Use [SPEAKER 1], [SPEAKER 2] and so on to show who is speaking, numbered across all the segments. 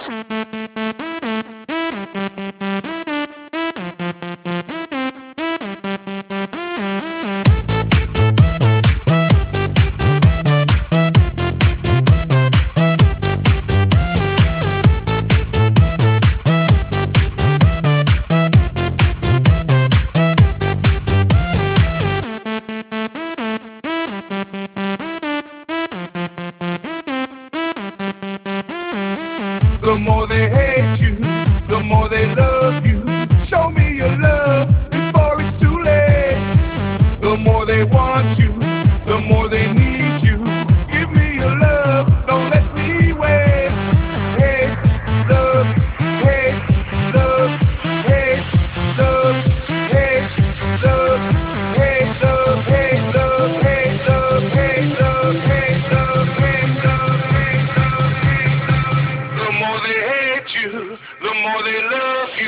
[SPEAKER 1] The more they hate you, the more they love you. Show me your love before it's too late. The more they want you, the more they need you. Give me your love, don't let me wait. Hate, love, hate, love, hate, love, hate, love, hate, love, hate, love, hate, love, hate, love, hate, love, hate, love, hate, love, hate, love. The more they hate you, the more they love you.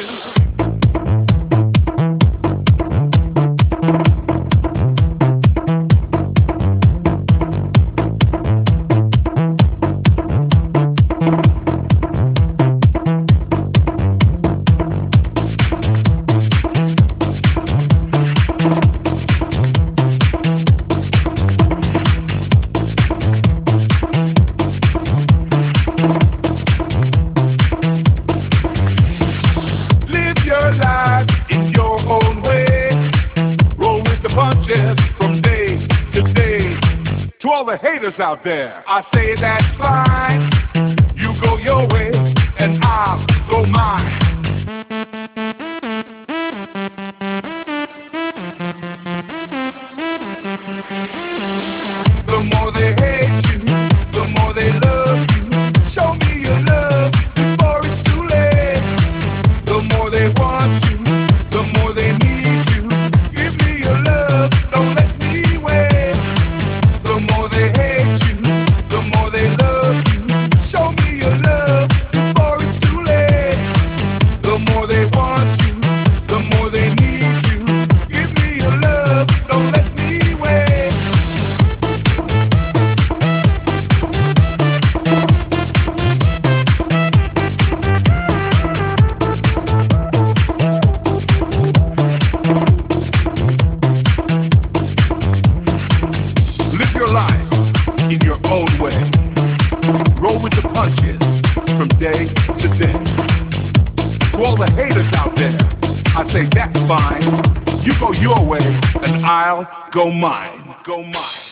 [SPEAKER 1] From day to day. To all the haters out there, I say that's fine. You go your way and I'll go mine. The more they hate you, the more they love you. Show me your love before it's too late. The more they want you, the more they need you. Give me your love, don't let me wait. The more they hate you, the more they love you. Show me your love before it's too late. The more they want you, the more they need you. Give me your love, don't let me wait. Live your life in your own way. Roll with the punches from day to day. To all the haters out there, I say that's fine. You go your way and I'll go mine. Go mine.